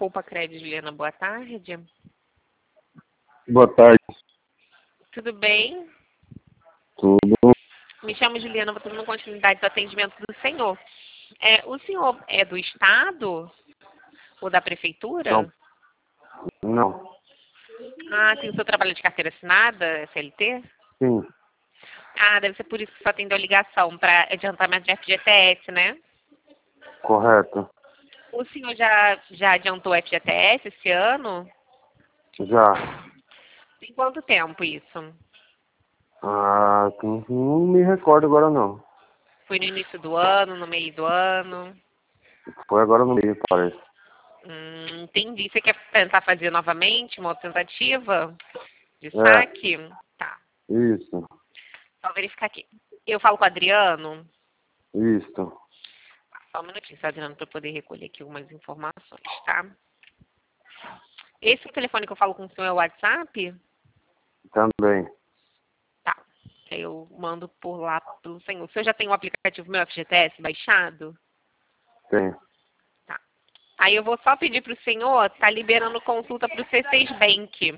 Poupa Crédito, Juliana, boa tarde. Boa tarde. Tudo bem? Tudo. Me chamo Juliana, vou dando continuidade do atendimento do senhor. O senhor é do Estado ou da Prefeitura? Não. Ah, tem o seu trabalho de carteira assinada, SLT? Sim. Ah, deve ser por isso que só atendeu a ligação para adiantamento de FGTS, né? Correto. O senhor já adiantou FGTS esse ano? Já. Tem quanto tempo isso? Não me recordo agora não. Foi no início do ano, no meio do ano? Foi agora no meio, parece. Entendi. Você quer tentar fazer novamente uma outra tentativa de É. saque? Tá. Isso. Só verificar aqui. Eu falo com o Adriano? Isso. Só um minutinho, só, Adriano, para eu poder recolher aqui algumas informações, tá? Esse é o telefone que eu falo com o senhor é o WhatsApp? Também. Tá. Aí eu mando por lá pelo senhor. O senhor já tem o aplicativo Meu FGTS baixado? Tem. Tá. Aí eu vou só pedir para o senhor tá liberando consulta para o C6 Bank.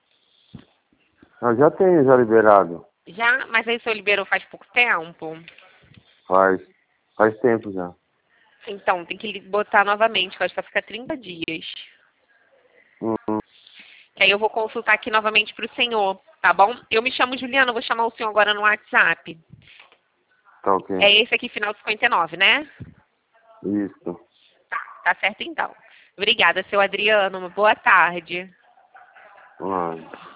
Eu já tenho já liberado. Já? Mas aí o senhor liberou faz pouco tempo? Faz tempo já. Então, tem que botar novamente, que eu acho que vai ficar 30 dias. Uhum. Que aí eu vou consultar aqui novamente para o senhor, tá bom? Eu me chamo Juliana, vou chamar o senhor agora no WhatsApp. Tá ok. É esse aqui, final 59, né? Isso. Tá certo então. Obrigada, seu Adriano. Uma boa tarde. Ah.